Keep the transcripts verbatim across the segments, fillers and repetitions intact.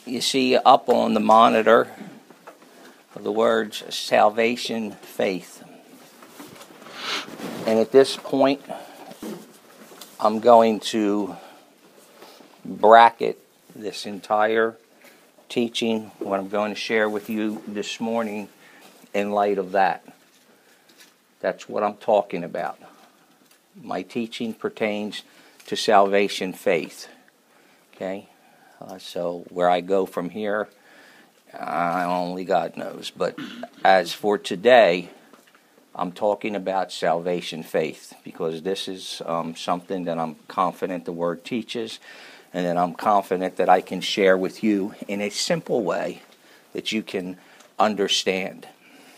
you see up on the monitor the words salvation, faith. And at this point, I'm going to bracket this entire teaching, what I'm going to share with you this morning, in light of that. That's what I'm talking about. My teaching pertains to salvation, faith. Okay? Uh, so where I go from here, uh, only God knows. But as for today, I'm talking about salvation, faith, because this is um, something that I'm confident the Word teaches, and that I'm confident that I can share with you in a simple way that you can understand.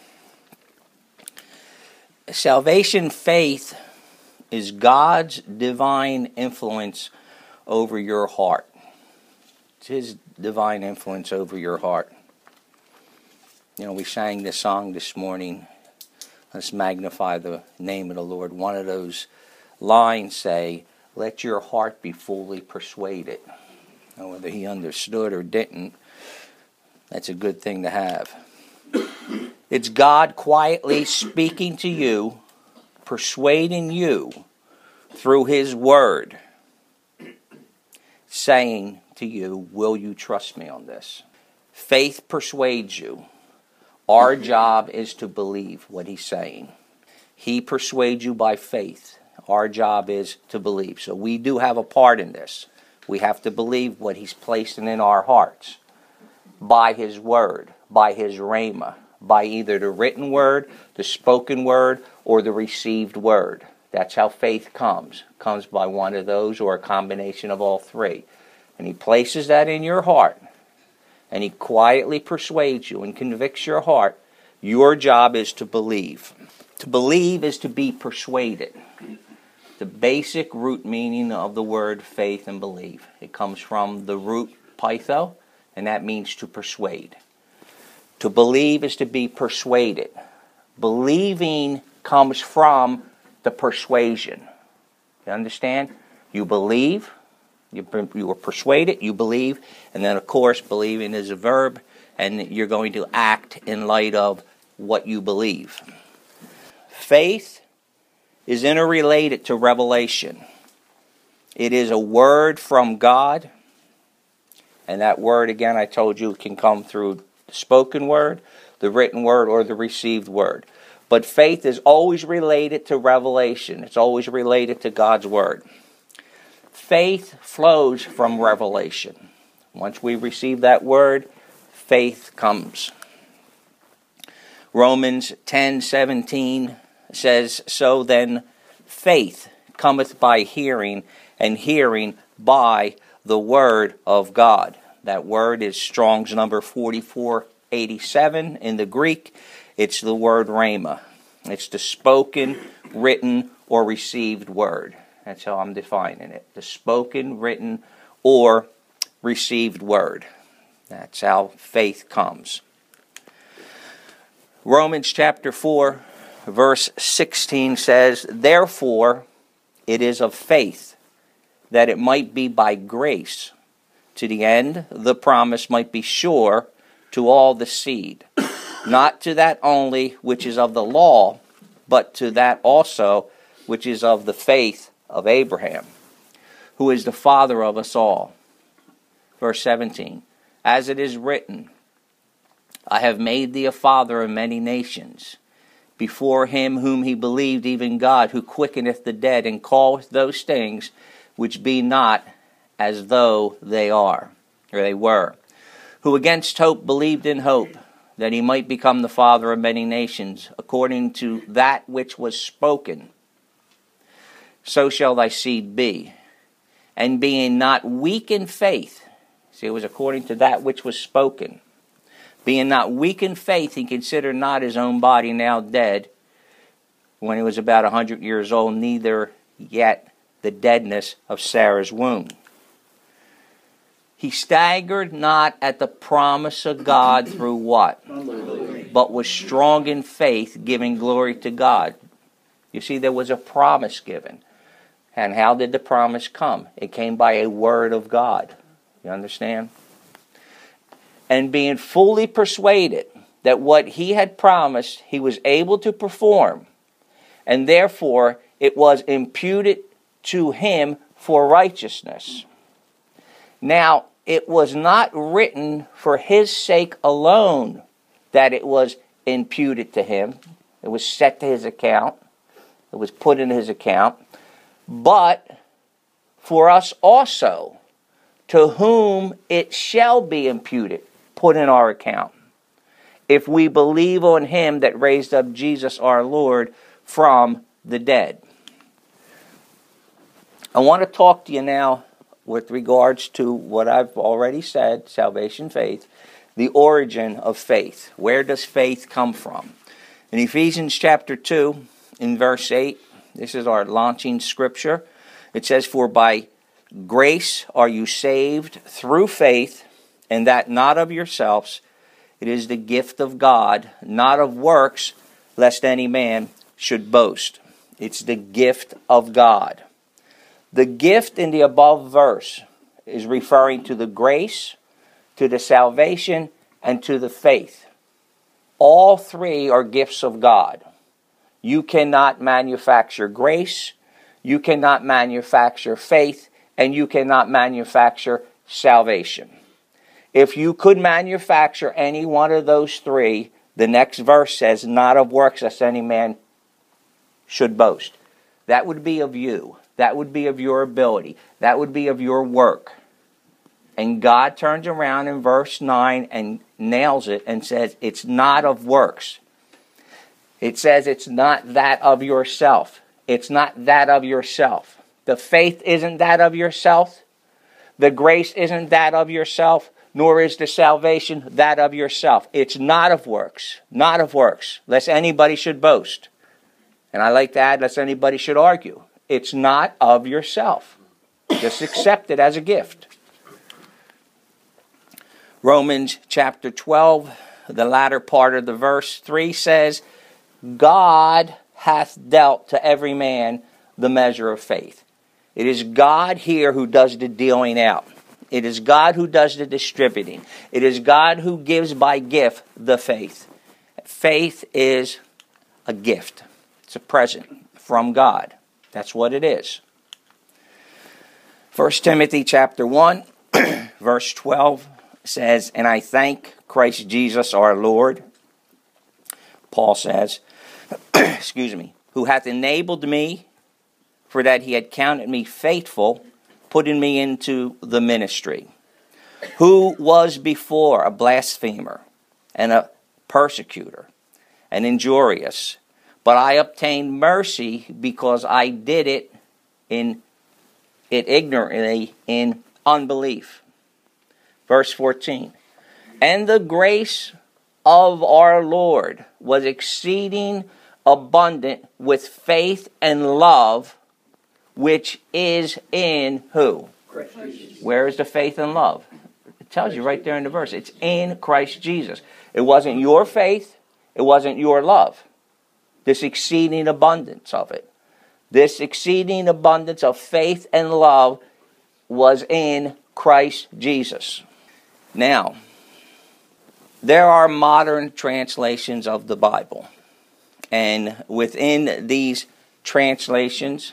Salvation, faith is God's divine influence over your heart. It's His divine influence over your heart. You know, we sang this song this morning, let's magnify the name of the Lord. One of those lines say, let your heart be fully persuaded. Now, whether he understood or didn't, that's a good thing to have. It's God quietly speaking to you, persuading you through His Word, saying to you, will you trust me on this? Faith persuades you. Our job is to believe what He's saying. He persuades you by faith. Our job is to believe. So we do have a part in this. We have to believe what He's placing in our hearts by His Word, by His rhema, by either the written word, the spoken word, or the received word. That's how faith comes. It comes by one of those or a combination of all three. And He places that in your heart. And He quietly persuades you and convicts your heart. Your job is to believe. To believe is to be persuaded. The basic root meaning of the word faith and believe. It comes from the root pytho, and that means to persuade. To believe is to be persuaded. Believing comes from the persuasion. You understand? You believe. You, you were persuaded, you believe, and then of course believing is a verb, and you're going to act in light of what you believe. Faith is interrelated to revelation. It is a word from God, and that word, again, I told you, can come through the spoken word, the written word, or the received word. But faith is always related to revelation. It's always related to God's word. Faith flows from revelation. Once we receive that word, faith comes. Romans ten seventeen says, so then faith cometh by hearing, and hearing by the word of God. That word is Strong's number forty-four eighty-seven in the Greek. It's the word rhema. It's the spoken, written, or received word. That's how I'm defining it. The spoken, written, or received word. That's how faith comes. Romans chapter four, verse sixteen says, therefore it is of faith, that it might be by grace, to the end the promise might be sure to all the seed, not to that only which is of the law, but to that also which is of the faith of Abraham, who is the father of us all. Verse seventeen, as it is written, I have made thee a father of many nations, before him whom he believed, even God, who quickeneth the dead, and calleth those things which be not as though they are, or they were, who against hope believed in hope, that he might become the father of many nations, according to that which was spoken, so shall thy seed be. And being not weak in faith, see, it was according to that which was spoken. Being not weak in faith, he considered not his own body now dead, when he was about a hundred years old, neither yet the deadness of Sarah's womb. He staggered not at the promise of God through what? But was strong in faith, giving glory to God. You see, there was a promise given. And how did the promise come? It came by a word of God. You understand? and being fully persuaded that what he had promised he was able to perform, and therefore it was imputed to him for righteousness. Now, it was not written for his sake alone that it was imputed to him. It was set to his account. It was put in his account. But for us also, to whom it shall be imputed, put in our account, if we believe on him that raised up Jesus our Lord from the dead. I want to talk to you now with regards to what I've already said, salvation, faith, the origin of faith. Where does faith come from? In Ephesians chapter two, in verse eight, this is our launching scripture. It says, "For by grace are you saved through faith, and that not of yourselves. It is the gift of God, not of works, lest any man should boast." It's the gift of God. The gift in the above verse is referring to the grace, to the salvation, and to the faith. All three are gifts of God. You cannot manufacture grace, you cannot manufacture faith, and you cannot manufacture salvation. If you could manufacture any one of those three, the next verse says, "Not of works, lest any man should boast." That would be of you. That would be of your ability. That would be of your work. And God turns around in verse nine and nails it and says, it's not of works. It says it's not that of yourself. It's not that of yourself. The faith isn't that of yourself. The grace isn't that of yourself. Nor is the salvation that of yourself. It's not of works. Not of works. Lest anybody should boast. And I like to add, lest anybody should argue. It's not of yourself. Just accept it as a gift. Romans chapter twelve, the latter part of the verse three says, "God hath dealt to every man the measure of faith." It is God here who does the dealing out. It is God who does the distributing. It is God who gives by gift the faith. Faith is a gift. It's a present from God. That's what it is. First Timothy chapter one, verse twelve says, "And I thank Christ Jesus our Lord," Paul says, excuse me, "who hath enabled me, for that he had counted me faithful, putting me into the ministry, who was before a blasphemer and a persecutor and injurious, but I obtained mercy because I did it in it ignorantly in unbelief." Verse fourteen, "And the grace of our Lord was exceeding abundant with faith and love, which is in" who? Christ Jesus. Where is the faith and love? It tells you right there in the verse. It's in Christ Jesus. It wasn't your faith. It wasn't your love. This exceeding abundance of it. This exceeding abundance of faith and love was in Christ Jesus. Now, there are modern translations of the Bible. And within these translations,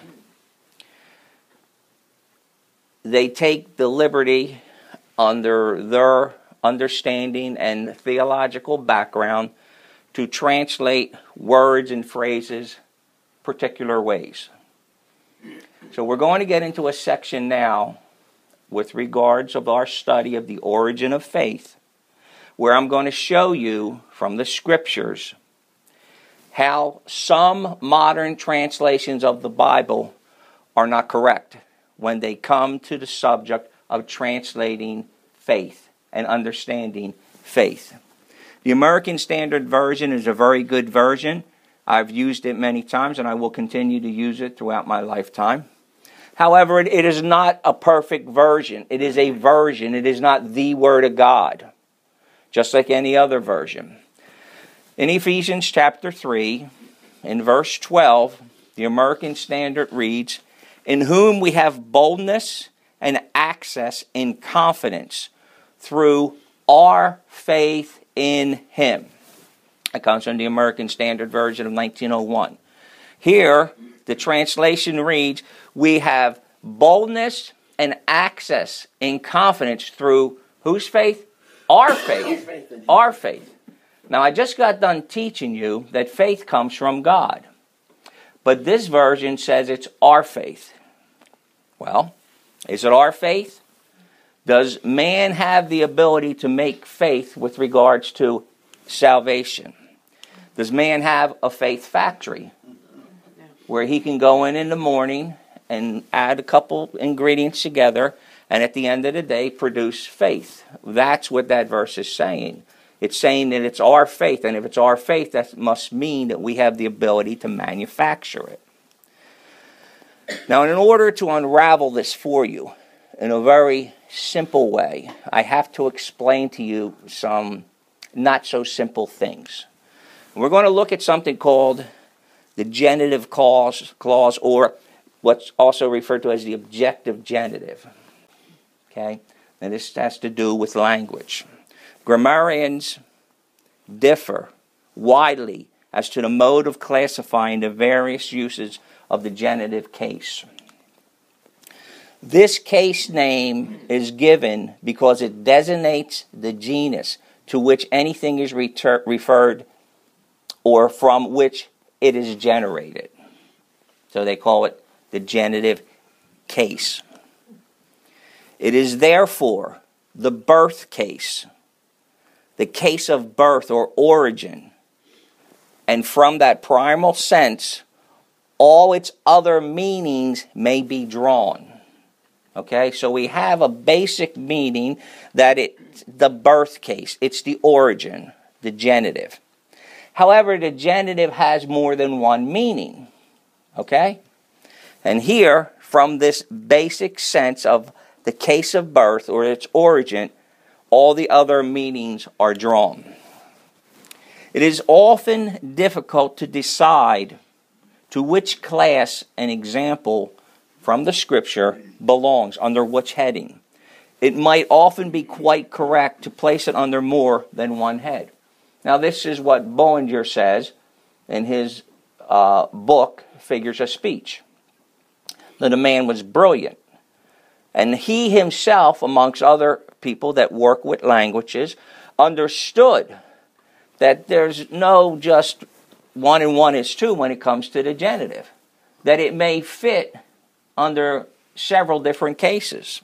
they take the liberty under their understanding and theological background to translate words and phrases particular ways. So we're going to get into a section now with regards of our study of the origin of faith, where I'm going to show you from the scriptures how some modern translations of the Bible are not correct when they come to the subject of translating faith and understanding faith. The American Standard Version is a very good version. I've used it many times and I will continue to use it throughout my lifetime. However, it, it is not a perfect version. It is a version. It is not the Word of God, just like any other version. In Ephesians chapter three, in verse twelve, the American Standard reads, "In whom we have boldness and access in confidence through our faith in him. That comes from the American Standard Version of nineteen oh one. Here, the translation reads, we have boldness and access in confidence through whose faith? Our faith. Our faith. Now, I just got done teaching you that faith comes from God. But this version says it's our faith. Well, is it our faith? Does man have the ability to make faith with regards to salvation? Does man have a faith factory where he can go in in the morning and add a couple ingredients together and at the end of the day produce faith? That's what that verse is saying. It's saying that it's our faith, and if it's our faith, that must mean that we have the ability to manufacture it. Now, in order to unravel this for you in a very simple way, I have to explain to you some not so simple things. We're going to look at something called the genitive clause, clause or what's also referred to as the objective genitive. Okay? And this has to do with language. Grammarians differ widely as to the mode of classifying the various uses of the genitive case. This case name is given because it designates the genus to which anything is reter- referred or from which it is generated. So they call it the genitive case. It is therefore the birth case, the case of birth or origin, and from that primal sense, all its other meanings may be drawn. Okay, so we have a basic meaning that it's the birth case, it's the origin, the genitive. However, the genitive has more than one meaning. Okay? And here, from this basic sense of the case of birth or its origin, all the other meanings are drawn. It is often difficult to decide to which class an example from the scripture belongs, under which heading. It might often be quite correct to place it under more than one head. Now, this is what Bullinger says in his uh, book, Figures of Speech. That the man was brilliant. And he himself, amongst other people that work with languages, understood that there's no just one and one is two when it comes to the genitive. That it may fit under several different cases.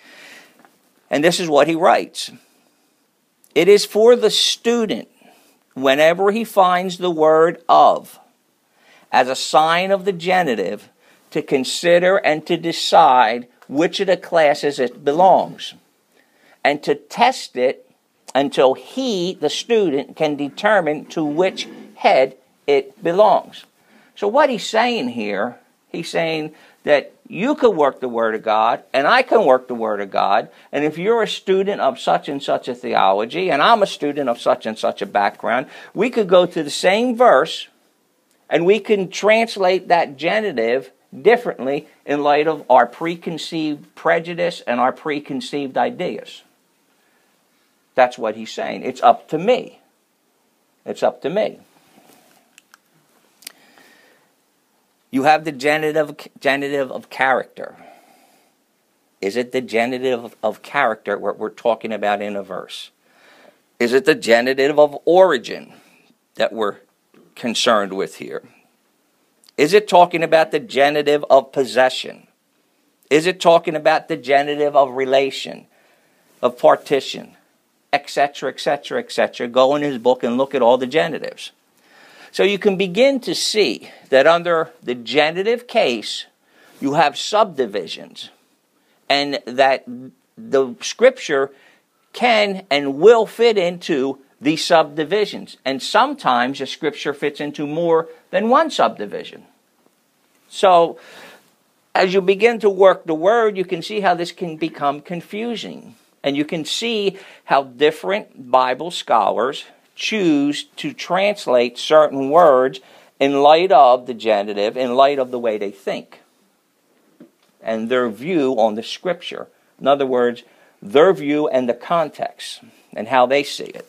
And this is what he writes. It is for the student, whenever he finds the word of as a sign of the genitive, to consider and to decide which of the classes it belongs, and to test it until he, the student, can determine to which head it belongs. So what he's saying here, he's saying that you can work the Word of God, and I can work the Word of God, and if you're a student of such and such a theology, and I'm a student of such and such a background, we could go to the same verse, and we can translate that genitive differently in light of our preconceived prejudice and our preconceived ideas. That's what he's saying. It's up to me. It's up to me. You have the genitive, genitive of character. Is it the genitive of character what we're talking about in a verse? Is it the genitive of origin that we're concerned with here? Is it talking about the genitive of possession? Is it talking about the genitive of relation, of partition, et cetera, et cetera, et cetera? Go in his book and look at all the genitives. So you can begin to see that under the genitive case, you have subdivisions, and that the scripture can and will fit into these subdivisions. And sometimes the scripture fits into more than one subdivision. So as you begin to work the word, you can see how this can become confusing. And you can see how different Bible scholars choose to translate certain words in light of the genitive, in light of the way they think and their view on the scripture. In other words, their view and the context. and how they see it.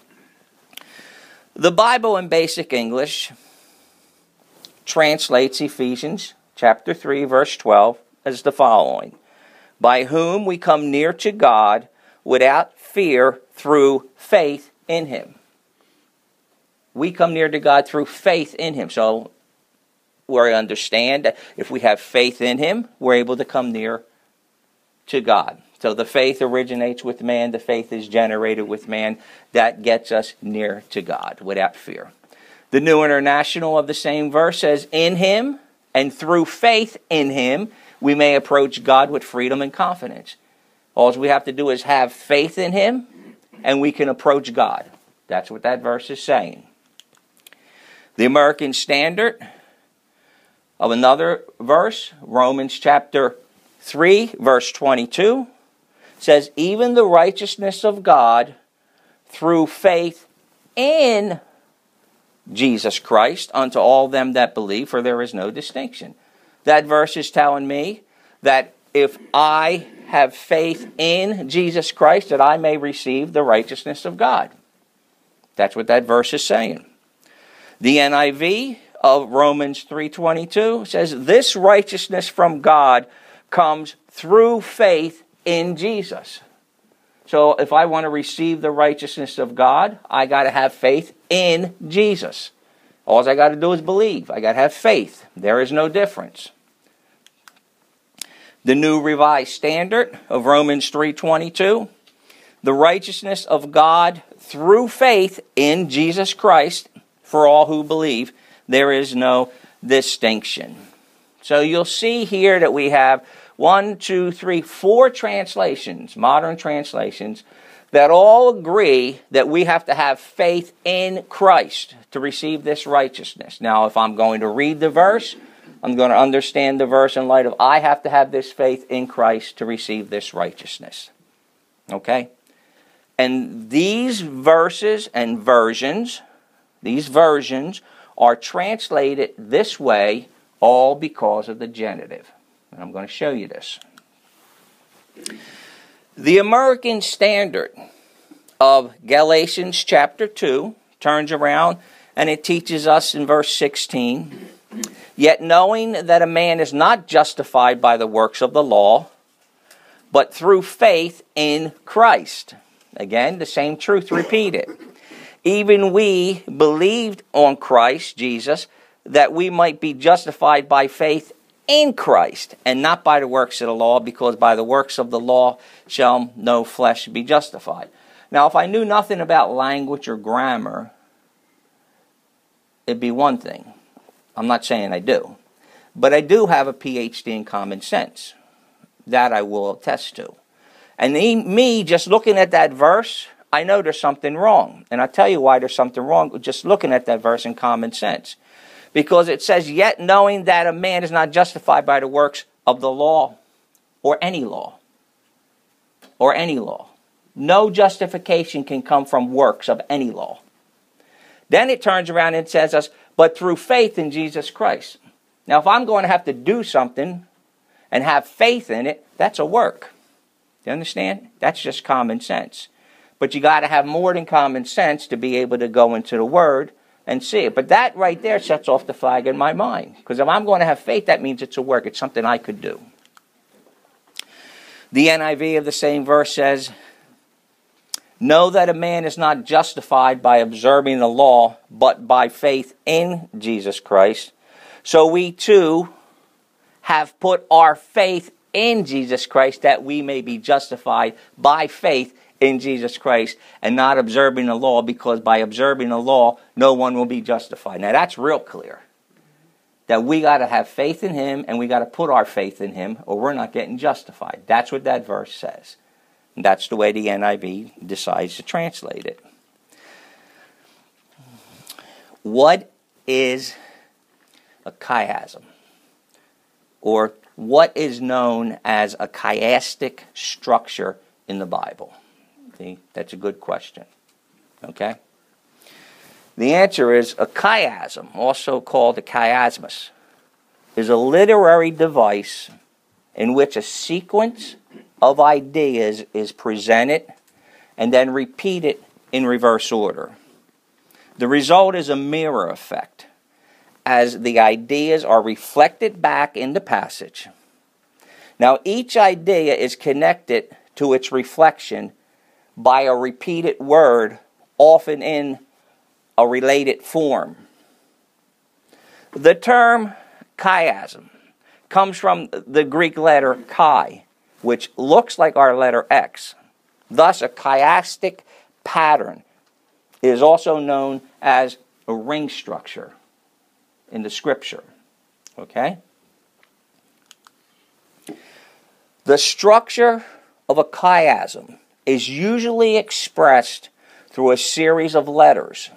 The Bible in basic English translates Ephesians chapter three, verse twelve as the following: by whom we come near to God without fear through faith in him. We come near to God through faith in him. So we understand that if we have faith in him, we're able to come near to God. So the faith originates with man, the faith is generated with man. That gets us near to God without fear. The New International of the same verse says, in him and through faith in him, we may approach God with freedom and confidence. All we have to do is have faith in him, and we can approach God. That's what that verse is saying. The American Standard of another verse, Romans chapter three, verse twenty-two, says, even the righteousness of God through faith in Jesus Christ unto all them that believe, for there is no distinction. That verse is telling me that if I have faith in Jesus Christ, that I may receive the righteousness of God. That's what that verse is saying. The N I V of Romans three twenty-two says, this righteousness from God comes through faith in Jesus. So if I want to receive the righteousness of God, I got to have faith in Jesus. All I got to do is believe. I got to have faith. There is no difference. The New Revised Standard of Romans three twenty-two, the righteousness of God through faith in Jesus Christ for all who believe, there is no distinction. So you'll see here that we have one, two, three, four translations, modern translations, that all agree that we have to have faith in Christ to receive this righteousness. Now, if I'm going to read the verse, I'm going to understand the verse in light of I have to have this faith in Christ to receive this righteousness. Okay? And these verses and versions, these versions are translated this way all because of the genitive. And I'm going to show you this. The American Standard of Galatians chapter two turns around and it teaches us in verse sixteen, yet knowing that a man is not justified by the works of the law, but through faith in Christ. Again, the same truth repeated. Even we believed on Christ Jesus, that we might be justified by faith in Christ, and not by the works of the law, because by the works of the law shall no flesh be justified. Now, if I knew nothing about language or grammar, it'd be one thing. I'm not saying I do. But I do have a P H D in common sense. That I will attest to. And me, just looking at that verse, I know there's something wrong. And I'll tell you why there's something wrong just looking at that verse in common sense. Because it says, yet knowing that a man is not justified by the works of the law, or any law. Or any law. No justification can come from works of any law. Then it turns around and says us, but through faith in Jesus Christ. Now, if I'm going to have to do something and have faith in it, that's a work. You understand? That's just common sense. But you got to have more than common sense to be able to go into the Word and see it. But that right there sets off the flag in my mind. Because if I'm going to have faith, that means it's a work. It's something I could do. The N I V of the same verse says, know that a man is not justified by observing the law, but by faith in Jesus Christ. So we too have put our faith in Jesus Christ, that we may be justified by faith in Jesus Christ, and not observing the law, because by observing the law, no one will be justified. Now that's real clear. That we got to have faith in Him, and we got to put our faith in Him, or we're not getting justified. That's what that verse says. And that's the way the N I V decides to translate it. What is a chiasm? Or what is known as a chiastic structure in the Bible? See, that's a good question. Okay? The answer is a chiasm, also called a chiasmus, is a literary device in which a sequence of ideas is presented and then repeat it in reverse order. The result is a mirror effect, as the ideas are reflected back in the passage. Now, each idea is connected to its reflection by a repeated word, often in a related form. The term chiasm comes from the Greek letter chi, which looks like our letter X. Thus, a chiastic pattern is also known as a ring structure in the scripture. Okay? The structure of a chiasm is usually expressed through a series of letters,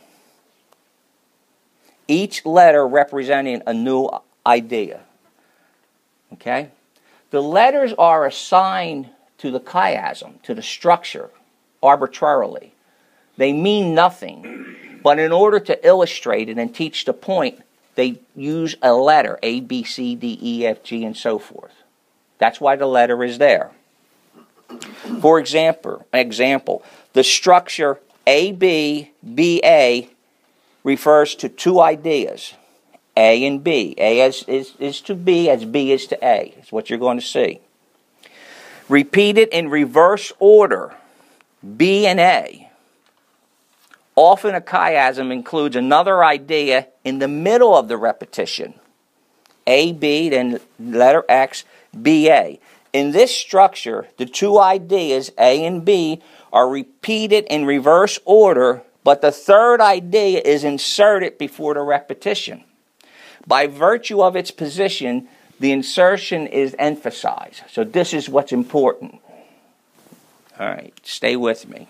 each letter representing a new idea. Okay? The letters are assigned to the chiasm, to the structure, arbitrarily. They mean nothing, but in order to illustrate it and teach the point, they use a letter, A, B, C, D, E, F, G, and so forth. That's why the letter is there. For example, example, the structure A B, B A refers to two ideas, A and B. A is, is, is to B as B is to A. Is what you're going to see. Repeated in reverse order, B and A. Often a chiasm includes another idea in the middle of the repetition. A, B, then letter X, B, A. In this structure, the two ideas, A and B, are repeated in reverse order, but the third idea is inserted before the repetition. By virtue of its position, the insertion is emphasized. So this is what's important. All right, stay with me.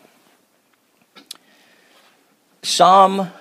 Some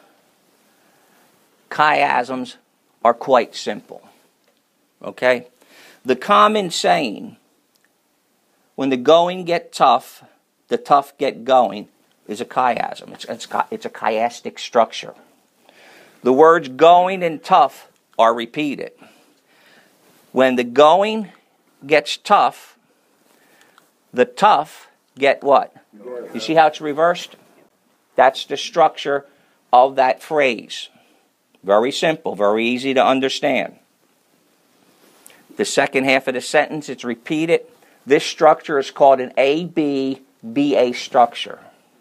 chiasms are quite simple. Okay? The common saying, when the going get tough, the tough get going, is a chiasm. It's, it's, it's a chiastic structure. The words going and tough are repeated. When the going gets tough, the tough get what? You see how it's reversed? That's the structure of that phrase. Very simple, very easy to understand. The second half of the sentence, it's repeated. This structure is called an A B B A structure.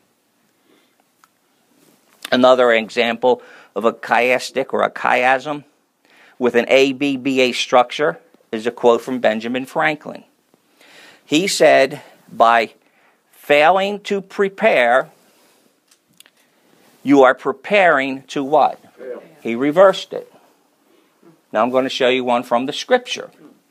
Another example of a chiastic or a chiasm with an A B B A structure is a quote from Benjamin Franklin. He said, by failing to prepare, you are preparing to what? Fail. He reversed it. Now I'm going to show you one from the scripture.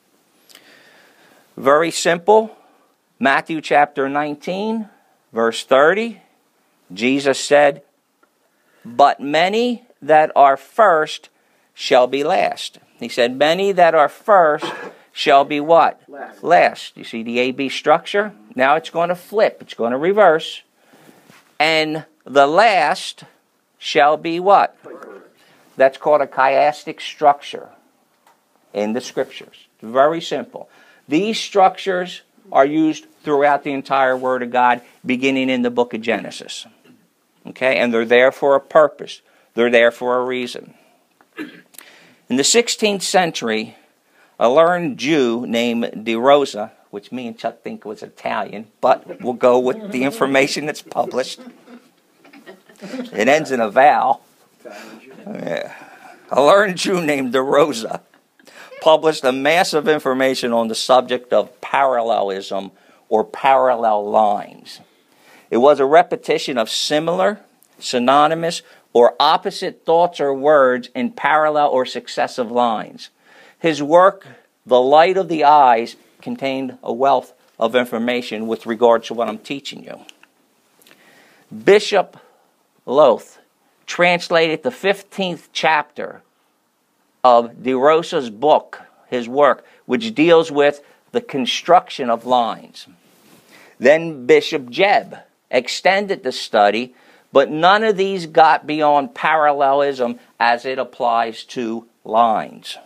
Very simple. Matthew chapter nineteen, verse thirty. Jesus said, but many that are first shall be last. He said, many that are first shall be what? Last. Last. You see the A B structure? Now it's going to flip. It's going to reverse. And the last shall be what? That's called a chiastic structure in the scriptures. Very simple. These structures are used throughout the entire Word of God, beginning in the book of Genesis. Okay? And they're there for a purpose. They're there for a reason. In the sixteenth century, a learned Jew named De Rosa, which me and Chuck think was Italian, but we'll go with the information that's published. It ends in a vowel. Yeah. A learned Jew named De Rosa published a massive information on the subject of parallelism or parallel lines. It was a repetition of similar, synonymous, or opposite thoughts or words in parallel or successive lines. His work, The Light of the Eyes, contained a wealth of information with regard to what I'm teaching you. Bishop Lowth translated the fifteenth chapter of De Rosa's book, his work, which deals with the construction of lines. Then Bishop Jebb extended the study, but none of these got beyond parallelism as it applies to lines.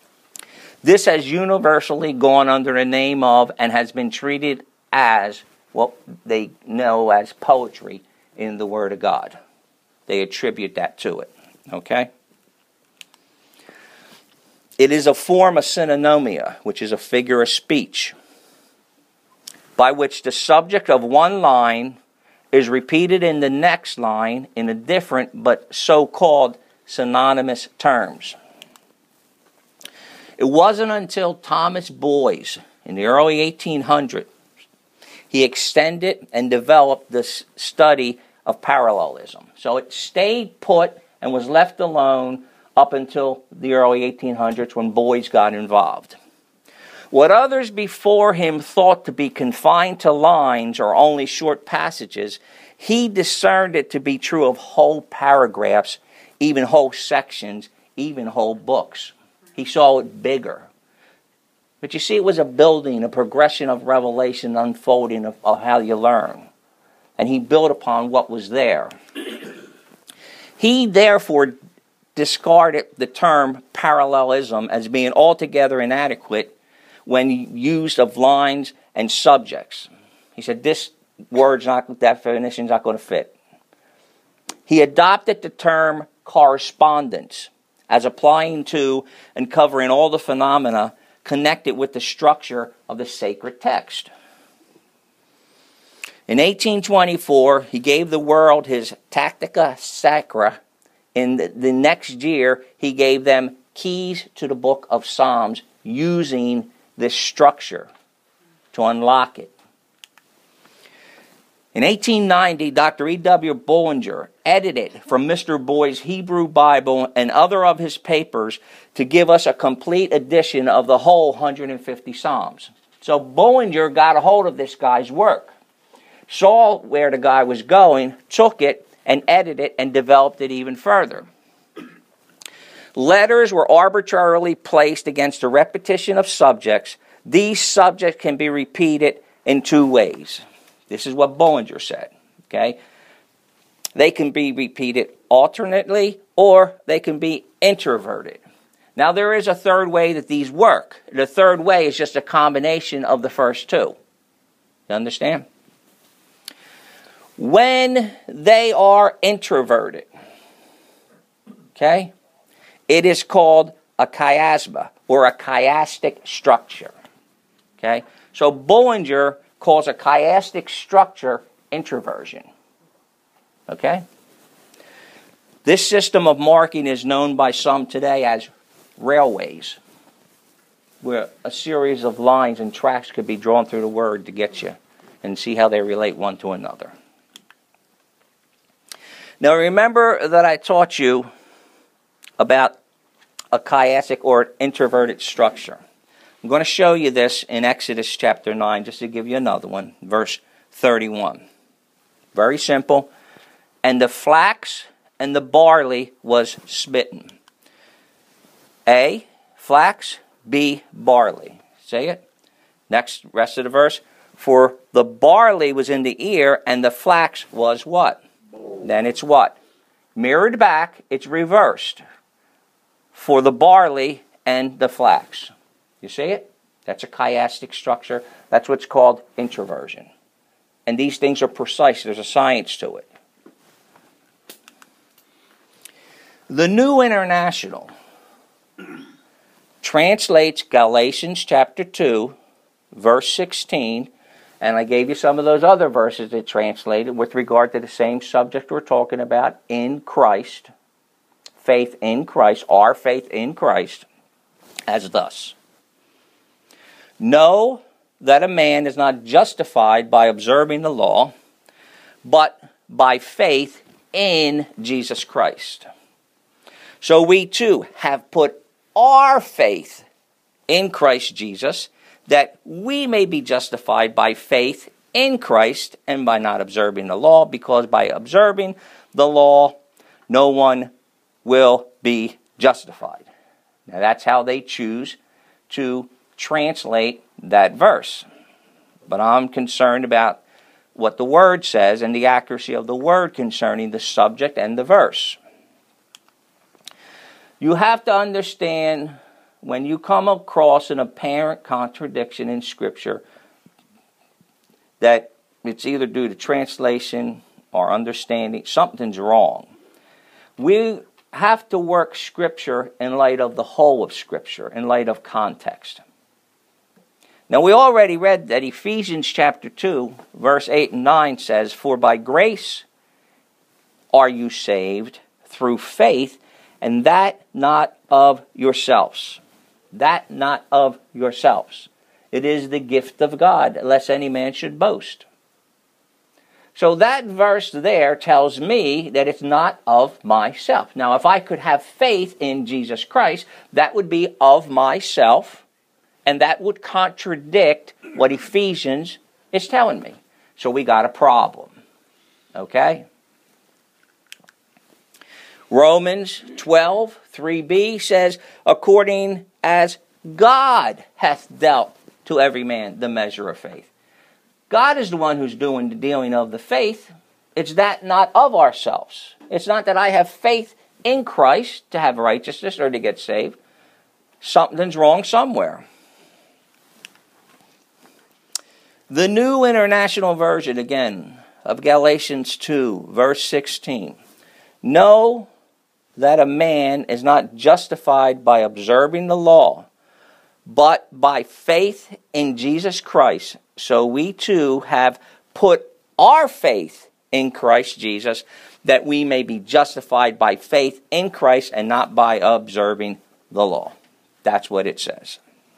This has universally gone under the name of and has been treated as what they know as poetry in the Word of God. They attribute that to it. Okay? It is a form of synonymia, which is a figure of speech, by which the subject of one line is repeated in the next line in a different but so-called synonymous terms. It wasn't until Thomas Boyes in the early eighteen hundreds he extended and developed this study of parallelism. So it stayed put and was left alone up until the early eighteen hundreds when Boyes got involved. What others before him thought to be confined to lines or only short passages, he discerned it to be true of whole paragraphs, even whole sections, even whole books. He saw it bigger. But you see, it was a building, a progression of revelation, unfolding of, of how you learn. And he built upon what was there. He therefore discarded the term parallelism as being altogether inadequate when used of lines and subjects. He said, this word's not, definition's not going to fit. He adopted the term correspondence as applying to and covering all the phenomena connected with the structure of the sacred text. In eighteen twenty-four, he gave the world his Tactica Sacra. In the, the next year, he gave them keys to the book of Psalms using this structure to unlock it. In eighteen ninety, Doctor E W Bullinger edited from Mister Boyes' Hebrew Bible and other of his papers to give us a complete edition of the whole one hundred fifty Psalms. So Bullinger got a hold of this guy's work, saw where the guy was going, took it, and edited it and developed it even further. Letters were arbitrarily placed against a repetition of subjects. These subjects can be repeated in two ways. This is what Bullinger said. Okay? They can be repeated alternately, or they can be introverted. Now, there is a third way that these work. The third way is just a combination of the first two. You understand? When they are introverted, okay, it is called a chiasma, or a chiastic structure. Okay? So Bullinger calls a chiastic structure introversion. Okay? This system of marking is known by some today as railways, where a series of lines and tracks could be drawn through the word to get you and see how they relate one to another. Now remember that I taught you about a chiastic or introverted structure. I'm going to show you this in Exodus chapter nine, just to give you another one, verse thirty-one. Very simple. And the flax and the barley was smitten. A, flax, B, barley. Say it. Next, rest of the verse. For the barley was in the ear, and the flax was what? Then it's what? Mirrored back, it's reversed. For the barley and the flax. You see it? That's a chiastic structure. That's what's called introversion. And these things are precise. There's a science to it. The New International translates Galatians chapter two, verse sixteen, and I gave you some of those other verses that translated with regard to the same subject we're talking about, in Christ, faith in Christ, our faith in Christ, as thus. Know that a man is not justified by observing the law, but by faith in Jesus Christ. So we too have put our faith in Christ Jesus, that we may be justified by faith in Christ and by not observing the law, because by observing the law, no one will be justified. Now that's how they choose to translate that verse. But I'm concerned about what the Word says and the accuracy of the Word concerning the subject and the verse. You have to understand, when you come across an apparent contradiction in Scripture, that it's either due to translation or understanding. Something's wrong. We have to work Scripture in light of the whole of Scripture, in light of context. Now, we already read that Ephesians chapter two, verse eight and nine says, "For by grace are you saved through faith, and that not of yourselves." That not of yourselves. It is the gift of God, lest any man should boast. So that verse there tells me that it's not of myself. Now, if I could have faith in Jesus Christ, that would be of myself, and that would contradict what Ephesians is telling me. So we got a problem. Okay? Romans twelve, three b says, "According as God hath dealt to every man the measure of faith." God is the one who's doing the dealing of the faith. It's that not of ourselves. It's not that I have faith in Christ to have righteousness or to get saved. Something's wrong somewhere. The New International Version, again, of Galatians two, verse sixteen. "Know that a man is not justified by observing the law, but by faith in Jesus Christ. So we too have put our faith in Christ Jesus, that we may be justified by faith in Christ and not by observing the law." That's what it says.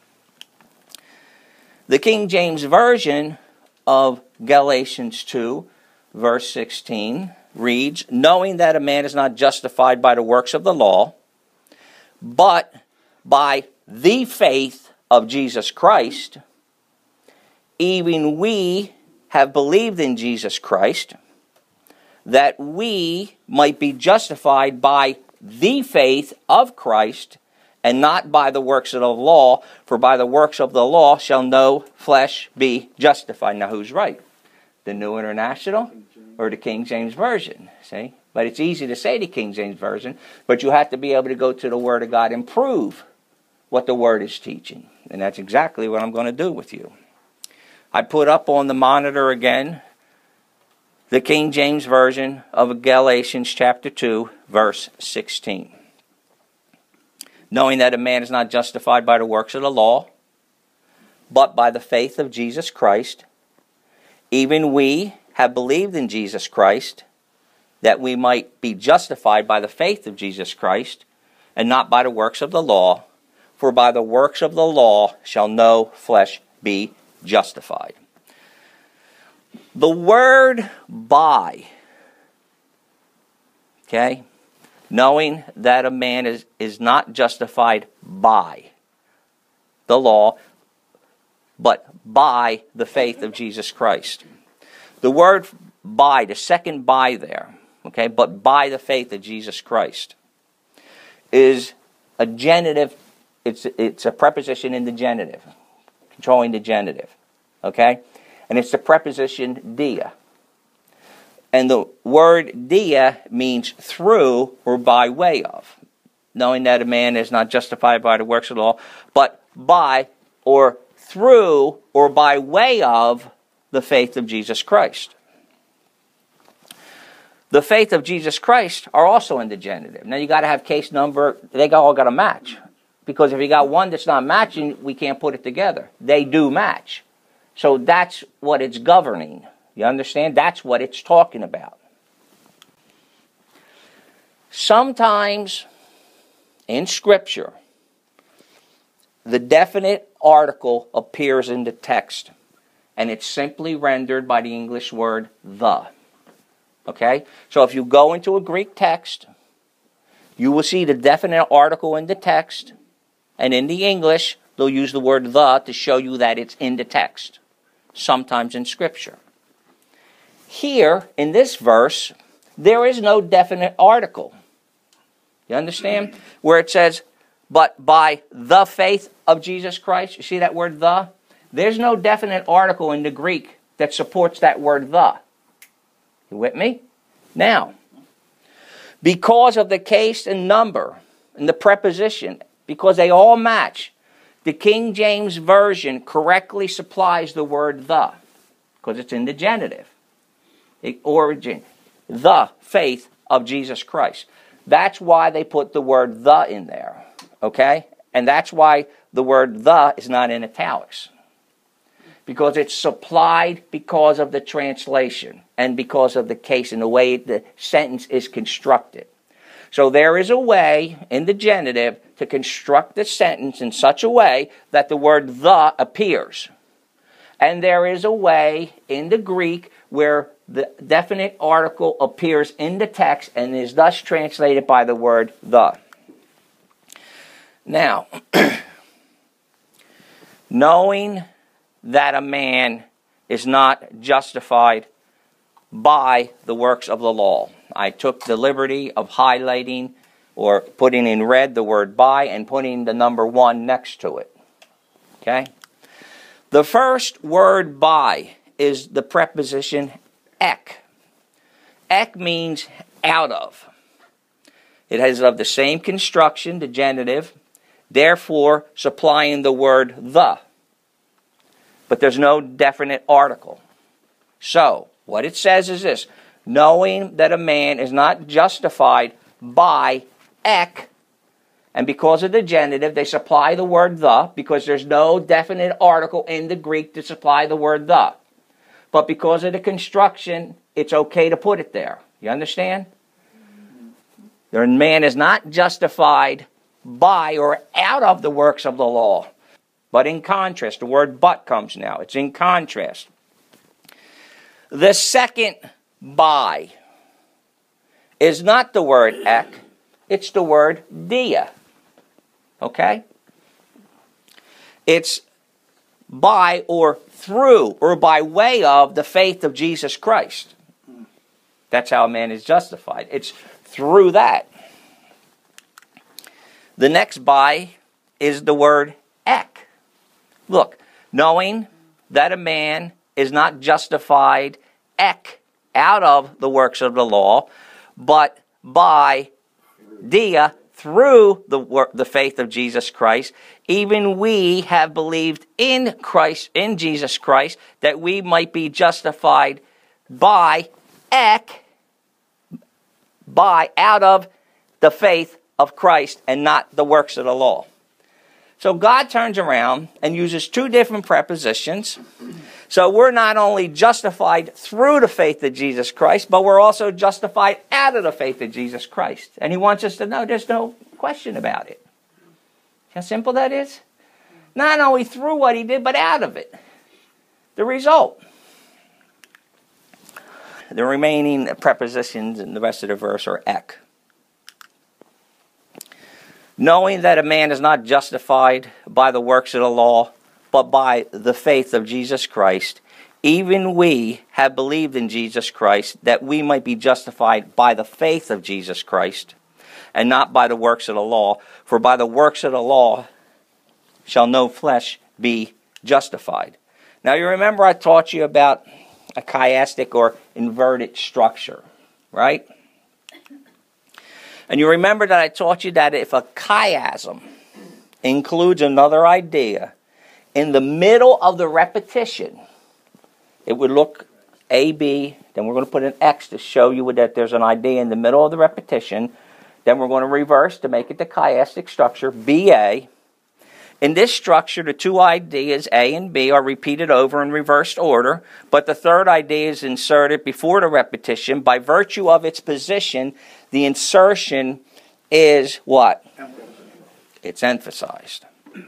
The King James Version of Galatians two, verse sixteen, reads, "Knowing that a man is not justified by the works of the law, but by the faith of Jesus Christ, even we have believed in Jesus Christ, that we might be justified by the faith of Christ, and not by the works of the law, for by the works of the law shall no flesh be justified." Now, who's right? The New International or the King James Version? See? But it's easy to say the King James Version, but you have to be able to go to the Word of God and prove what the Word is teaching. And that's exactly what I'm going to do with you. I put up on the monitor again the King James Version of Galatians chapter two, verse sixteen. "Knowing that a man is not justified by the works of the law, but by the faith of Jesus Christ, even we have believed in Jesus Christ, that we might be justified by the faith of Jesus Christ, and not by the works of the law, for by the works of the law shall no flesh be justified." The word "by," okay, knowing that a man is, is not justified by the law, but by the faith of Jesus Christ. The word "by," the second "by" there, okay, but by the faith of Jesus Christ, is a genitive. It's it's a preposition in the genitive, controlling the genitive, okay, and it's the preposition dia. And the word dia means through or by way of. Knowing that a man is not justified by the works of the law, but by or through or by way of the faith of Jesus Christ. The faith of Jesus Christ are also in the genitive. Now you got to have case number, they all got to match. Because if you got one that's not matching, we can't put it together. They do match. So that's what it's governing. You understand? That's what it's talking about. Sometimes in Scripture, the definite article appears in the text, and it's simply rendered by the English word "the." Okay? So if you go into a Greek text, you will see the definite article in the text, and in the English, they'll use the word "the" to show you that it's in the text, sometimes in Scripture. Here, in this verse, there is no definite article. You understand? Where it says, "but by the faith of Jesus Christ." You see that word "the"? There's no definite article in the Greek that supports that word "the." You with me? Now, because of the case and number and the preposition, because they all match, the King James Version correctly supplies the word "the." because it's in the genitive. The origin, the faith of Jesus Christ. That's why they put the word the in there, okay? And that's why the word the is not in italics. Because it's supplied because of the translation and because of the case and the way the sentence is constructed. So there is a way in the genitive to construct the sentence in such a way that the word the appears. And there is a way in the Greek where the definite article appears in the text and is thus translated by the word the. Now, knowing that a man is not justified by the works of the law. I took the liberty of highlighting or putting in red the word by and putting the number one next to it. Okay? The first word by is the preposition ek. Ek means out of. It has of the same construction, the genitive, therefore supplying the word the. But there's no definite article. So, what it says is this: knowing that a man is not justified by ek, and because of the genitive, they supply the word the, because there's no definite article in the Greek to supply the word the. But because of the construction, it's okay to put it there. You understand? The man is not justified by or out of the works of the law. But in contrast, the word but comes now. It's in contrast. The second by is not the word ek, it's the word dia. Okay? It's by or through or by way of the faith of Jesus Christ. That's how a man is justified. It's through that. The next by is the word ek. Look, knowing that a man is not justified ek, out of the works of the law, but by dia, through the work, the faith of Jesus Christ, even we have believed in Christ, in Jesus Christ, that we might be justified by ek, by, out of the faith of Christ and not the works of the law. So God turns around and uses two different prepositions. So we're not only justified through the faith of Jesus Christ, but we're also justified out of the faith of Jesus Christ. And he wants us to know there's no question about it. How simple that is? Not only through what he did, but out of it. The result. The remaining prepositions in the rest of the verse are ek. Knowing that a man is not justified by the works of the law, but by the faith of Jesus Christ, even we have believed in Jesus Christ, that we might be justified by the faith of Jesus Christ, and not by the works of the law. For by the works of the law shall no flesh be justified. Now you remember I taught you about a chiastic or inverted structure, right? And you remember that I taught you that if a chiasm includes another idea, in the middle of the repetition, it would look A, B, then we're going to put an X to show you that there's an idea in the middle of the repetition. Then we're going to reverse to make it the chiastic structure, B A. In this structure, the two ideas, A and B, are repeated over in reversed order, but the third idea is inserted before the repetition. By virtue of its position, the insertion is what? It's emphasized.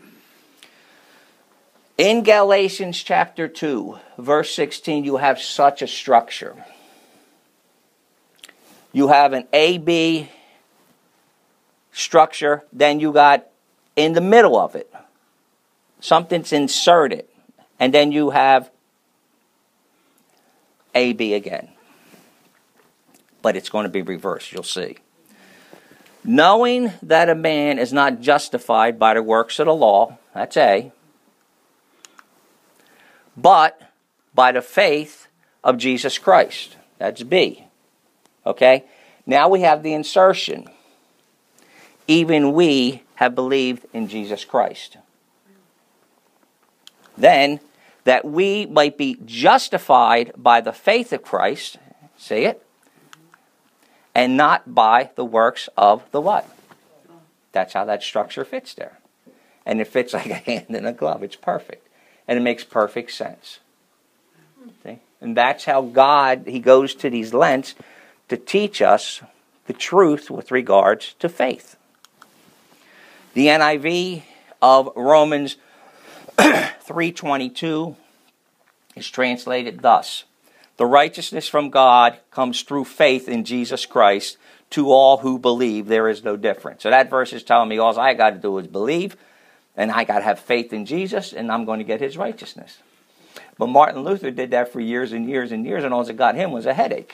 In Galatians chapter two, verse sixteen, you have such a structure. You have an A B structure, then you got in the middle of it, something's inserted, and then you have A B again. But it's going to be reversed, you'll see. Knowing that a man is not justified by the works of the law, that's A, but by the faith of Jesus Christ, that's B. Okay? Now we have the insertion. Even we have believed in Jesus Christ. Then, that we might be justified by the faith of Christ, see it? And not by the works of the what? That's how that structure fits there. And it fits like a hand in a glove. It's perfect. And it makes perfect sense. See? And that's how God, he goes to these lengths to teach us the truth with regards to faith. The N I V of Romans three twenty-two is translated thus: the righteousness from God comes through faith in Jesus Christ to all who believe. There is no difference. So that verse is telling me all I got to do is believe, and I got to have faith in Jesus, and I'm going to get his righteousness. But Martin Luther did that for years and years and years, and all that got him was a headache.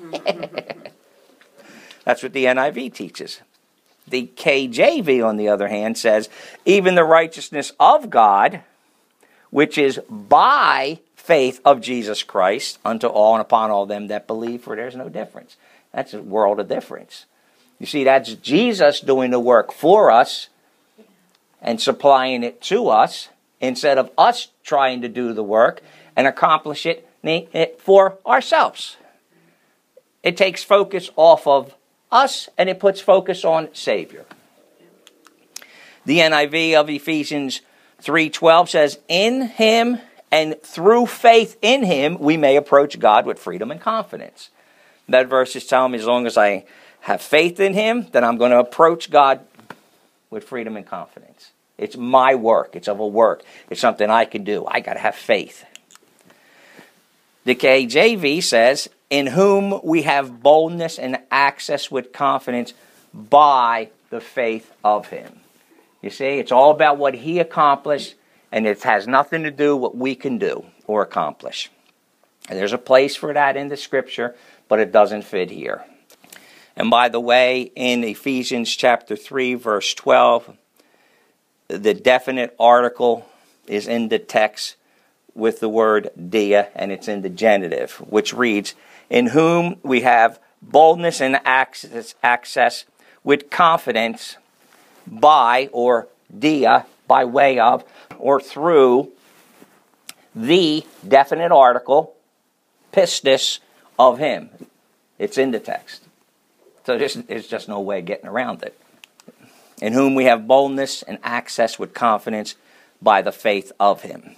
That's what the N I V teaches. The K J V, on the other hand, says, even the righteousness of God, which is by faith of Jesus Christ, unto all and upon all them that believe, for there's no difference. That's a world of difference. You see, that's Jesus doing the work for us and supplying it to us, instead of us trying to do the work and accomplish it, it for ourselves. It takes focus off of us, and it puts focus on Savior. The N I V of Ephesians three twelve says, in him and through faith in him, we may approach God with freedom and confidence. That verse is telling me as long as I have faith in him, then I'm going to approach God with freedom and confidence. It's my work. It's of a work. It's something I can do. I got to have faith. The K J V says, in whom we have boldness and access with confidence by the faith of him. You see, it's all about what he accomplished, and it has nothing to do with what we can do or accomplish. And there's a place for that in the scripture, but it doesn't fit here. And by the way, in Ephesians chapter three, verse twelve, the definite article is in the text with the word dia, and it's in the genitive, which reads, in whom we have boldness and access, access with confidence by, or dia, by way of, or through the definite article, pistis, of him. It's in the text. So there's, there's just no way of getting around it. In whom we have boldness and access with confidence by the faith of him.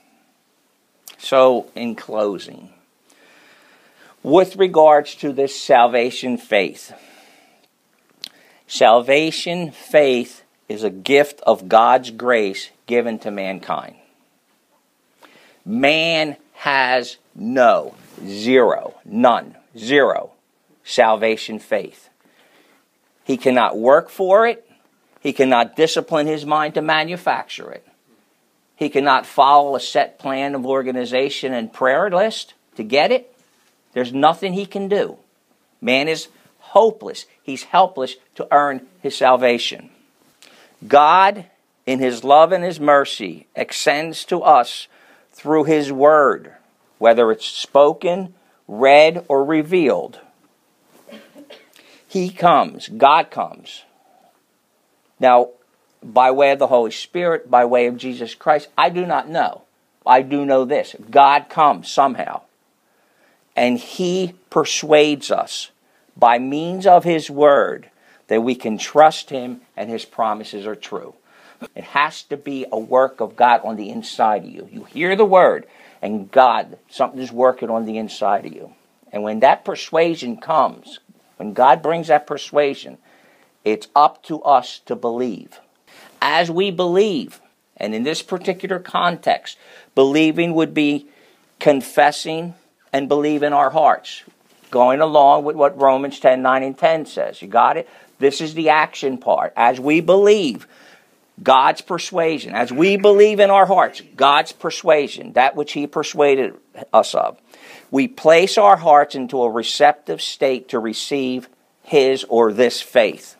So, in closing, with regards to this salvation faith, salvation faith is a gift of God's grace given to mankind. Man has no, zero, none, zero salvation faith. He cannot work for it. He cannot discipline his mind to manufacture it. He cannot follow a set plan of organization and prayer list to get it. There's nothing he can do. Man is hopeless. He's helpless to earn his salvation. God, in his love and his mercy, extends to us through his word, whether it's spoken, read, or revealed. He comes. God comes. Now, by way of the Holy Spirit, by way of Jesus Christ, I do not know. I do know this. God comes somehow. And he persuades us by means of his word that we can trust him and his promises are true. It has to be a work of God on the inside of you. You hear the word, and God, something is working on the inside of you. And when that persuasion comes, when God brings that persuasion, it's up to us to believe. As we believe, and in this particular context, believing would be confessing and believe in our hearts, going along with what Romans ten, nine, and ten says. You got it? This is the action part. As we believe, God's persuasion. As we believe in our hearts, God's persuasion, that which he persuaded us of. We place our hearts into a receptive state to receive his or this faith.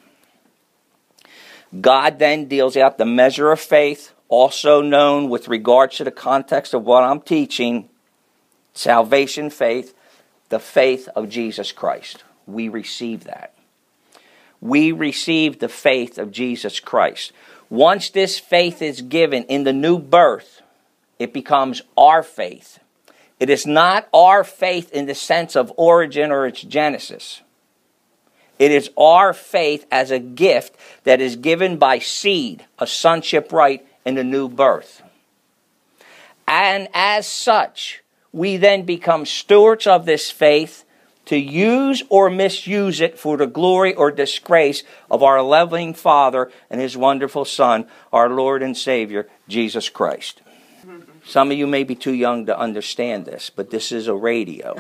God then deals out the measure of faith, also known with regards to the context of what I'm teaching, salvation faith, the faith of Jesus Christ. We receive that. We receive the faith of Jesus Christ. Once this faith is given in the new birth, It becomes our faith. It is not our faith in the sense of origin or its genesis. It is our faith as a gift that is given by seed, a sonship right, and a new birth. And as such, we then become stewards of this faith to use or misuse it for the glory or disgrace of our loving Father and His wonderful Son, our Lord and Savior, Jesus Christ. Some of you may be too young to understand this, but this is a radio.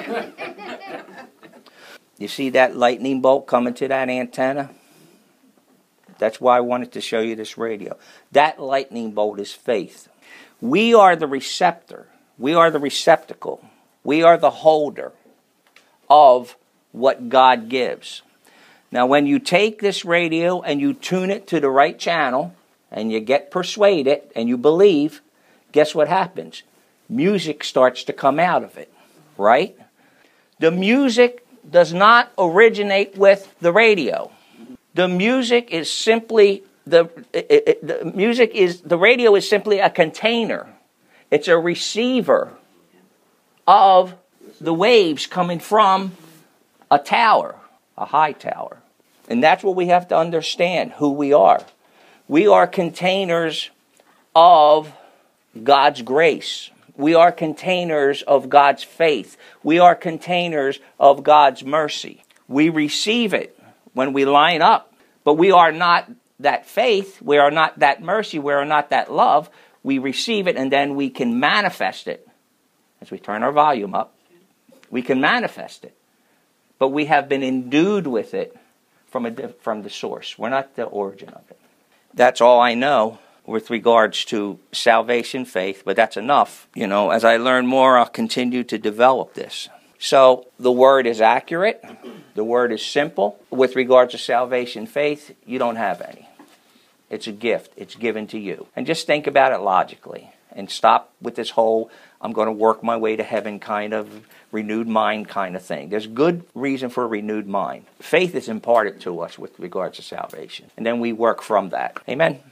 You see that lightning bolt coming to that antenna? That's why I wanted to show you this radio. That lightning bolt is faith. We are the receptor. We are the receptacle. We are the holder of what God gives. Now, when you take this radio and you tune it to the right channel, and you get persuaded and you believe, guess what happens? Music starts to come out of it, right? The music does not originate with the radio. The music is simply the, it, it, the music is the radio is simply a container. It's a receiver of the waves coming from a tower, a high tower. And that's what we have to understand, who we are. We are containers of God's grace. We are containers of God's faith. We are containers of God's mercy. We receive it when we line up, but we are not that faith. We are not that mercy. We are not that love. We receive it and then we can manifest it. As we turn our volume up, we can manifest it. But we have been endued with it from, a, from the source. We're not the origin of it. That's all I know with regards to salvation faith, but that's enough. You know, as I learn more, I'll continue to develop this. So the word is accurate. The word is simple. With regards to salvation faith, you don't have any. It's a gift. It's given to you. And just think about it logically and stop with this whole, I'm going to work my way to heaven kind of renewed mind kind of thing. There's good reason for a renewed mind. Faith is imparted to us with regards to salvation. And then we work from that. Amen.